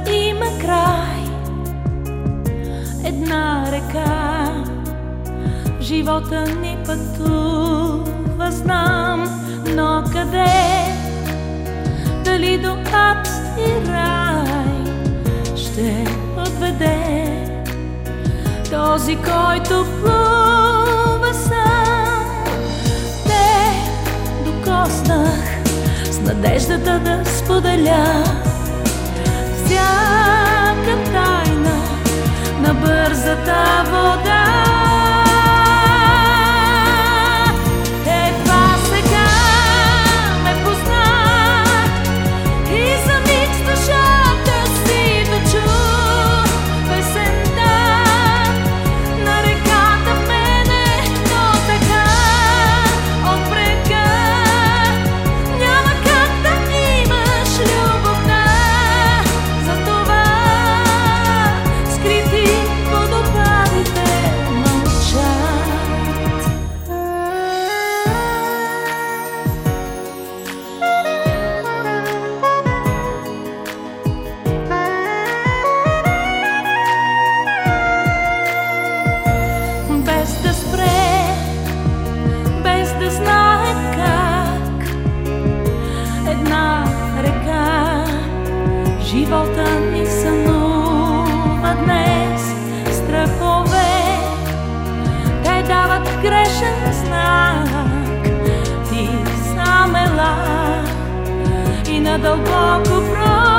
има край, една река в живота ни пътува, знам, но къде? Дали до ад и рай ще отведе този, който плува сам? Те докоснах с надеждата да споделя всяка тайна на бързата вода. Едва сега ме позна и за миг с душата си дочу песента на реката в мене, но така от брега няма как да имаш любовта. Затова скрити водопадите мълчат. Без да спре, без да знае как, една река живота ни сънува днес. Страхове те дават грешен знак. Ти сам ела и надълбоко